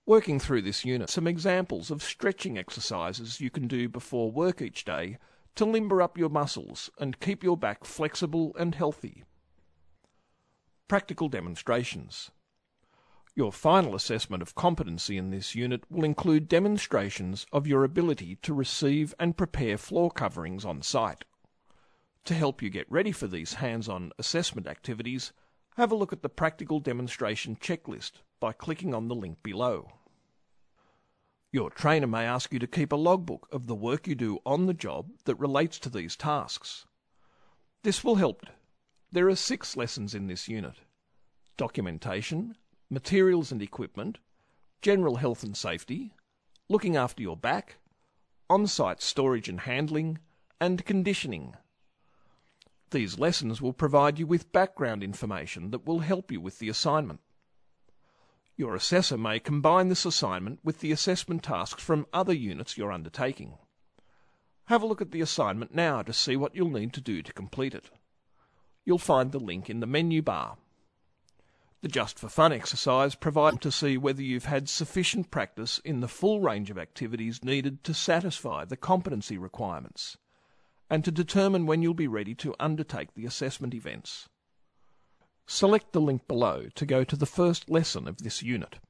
Working through this unit, some examples of stretching exercises you can do before work each day to limber up your muscles and keep your back flexible and healthy. Practical demonstrations. Your final assessment of competency in this unit will include demonstrations of your ability to receive and prepare floor coverings on site. To help you get ready for these hands-on assessment activities, have a look at the practical demonstration checklist by clicking on the link below. Your trainer may ask you to keep a logbook of the work you do on the job that relates to these tasks. This will help. There are 6 lessons in this unit: documentation, materials and equipment, general health and safety, looking after your back, on-site storage and handling, and conditioning. These lessons will provide you with background information that will help you with the assignment. Your assessor may combine this assignment with the assessment tasks from other units you're undertaking. Have a look at the assignment now to see what you'll need to do to complete it. You'll find the link in the menu bar. The Just for Fun exercise provides to see whether you've had sufficient practice in the full range of activities needed to satisfy the competency requirements, and to determine when you'll be ready to undertake the assessment events. Select the link below to go to the first lesson of this unit.